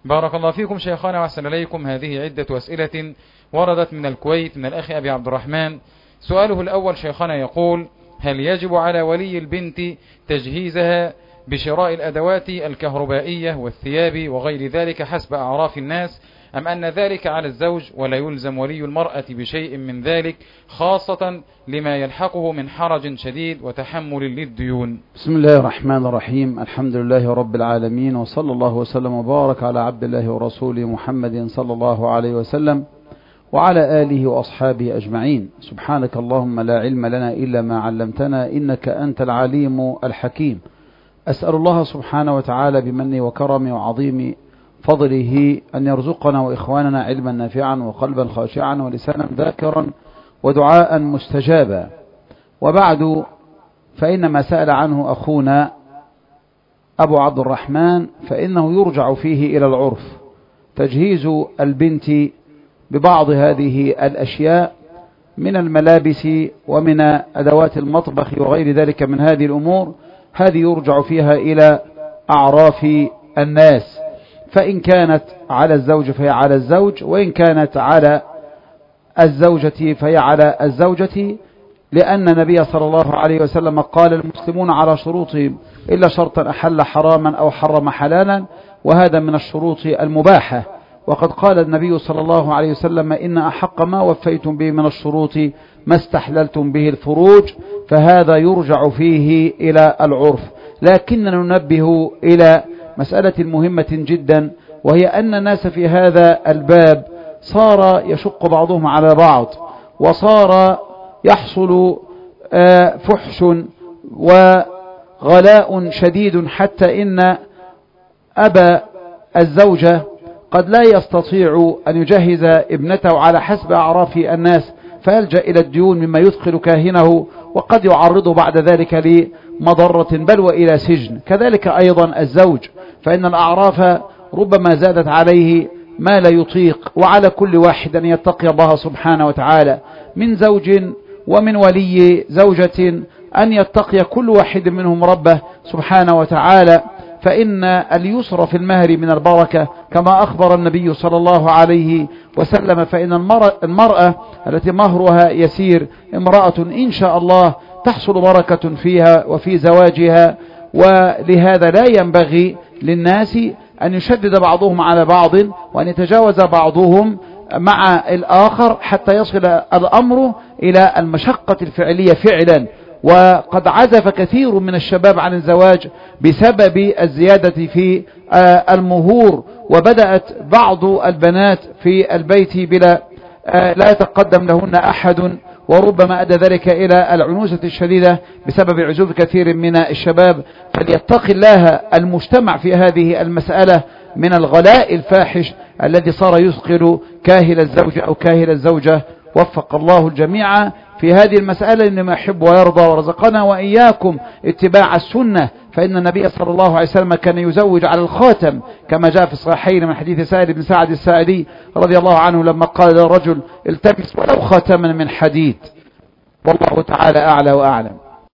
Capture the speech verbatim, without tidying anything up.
بارك الله فيكم شيخنا وأحسن إليكم. هذه عدة أسئلة وردت من الكويت من الأخ أبي عبد الرحمن. سؤاله الأول شيخنا يقول: هل يجب على ولي البنت تجهيزها بشراء الأدوات الكهربائية والثياب وغير ذلك حسب أعراف الناس، أم أن ذلك على الزوج ولا يلزم ولي المرأة بشيء من ذلك، خاصة لما يلحقه من حرج شديد وتحمل للديون؟ بسم الله الرحمن الرحيم. الحمد لله رب العالمين، وصلى الله وسلم وبارك على عبد الله ورسوله محمد صلى الله عليه وسلم وعلى آله وأصحابه أجمعين. سبحانك اللهم لا علم لنا إلا ما علمتنا، إنك أنت العليم الحكيم. أسأل الله سبحانه وتعالى بمنه وكرمه وعظيم فضله أن يرزقنا وإخواننا علما نافعا وقلبا خاشعا ولسانا ذاكرا ودعاء مستجابا. وبعد، فإن ما سأل عنه أخونا أبو عبد الرحمن فإنه يرجع فيه إلى العرف، تجهيز البنت ببعض هذه الأشياء من الملابس ومن أدوات المطبخ وغير ذلك من هذه الأمور، هذه يرجع فيها إلى أعراف الناس، فإن كانت على الزوج فهي على الزوج، وإن كانت على الزوجة فهي على الزوجة، لأن النبي صلى الله عليه وسلم قال: المسلمون على شروطهم إلا شرطا أحل حراما أو حرم حلالا، وهذا من الشروط المباحة. وقد قال النبي صلى الله عليه وسلم: إن أحق ما وفيتم به من الشروط ما استحللتم به الفروج، فهذا يرجع فيه إلى العرف. لكننا ننبه إلى مسألة مهمة جدا، وهي أن الناس في هذا الباب صار يشق بعضهم على بعض، وصار يحصل فحش وغلاء شديد، حتى إن أبا الزوجة قد لا يستطيع أن يجهز ابنته على حسب أعراف الناس، فيلجأ إلى الديون مما يثقل كاهنه، وقد يعرضه بعد ذلك لمضرة بل وإلى سجن. كذلك أيضا الزوج، فإن الأعراف ربما زادت عليه ما لا يطيق، وعلى كل واحد أن يتقي الله سبحانه وتعالى من زوج ومن ولي زوجة، أن يتقي كل واحد منهم ربه سبحانه وتعالى، فإن اليسر في المهر من البركة كما أخبر النبي صلى الله عليه وسلم. فإن المرأة التي مهرها يسير امرأة إن شاء الله تحصل بركة فيها وفي زواجها. ولهذا لا ينبغي للناس أن يشدد بعضهم على بعض، وأن يتجاوز بعضهم مع الآخر حتى يصل الأمر إلى المشقة الفعلية فعلا. وقد عزف كثير من الشباب عن الزواج بسبب الزيادة في المهور، وبدأت بعض البنات في البيت بلا لا يتقدم لهن أحد، وربما أدى ذلك إلى العنوسة الشديدة بسبب عزوف كثير من الشباب. فليتقي الله المجتمع في هذه المسألة من الغلاء الفاحش الذي صار يثقل كاهل الزوج أو كاهل الزوجة. وفق الله الجميع في هذه المسألة إنما يحب ويرضى، ورزقنا وإياكم اتباع السنة، فإن النبي صلى الله عليه وسلم كان يزوج على الخاتم كما جاء في الصحيحين من حديث سائر بن سعد الساعدي رضي الله عنه لما قال للرجل: التمس ولو خاتما من حديد. والله تعالى أعلى وأعلم.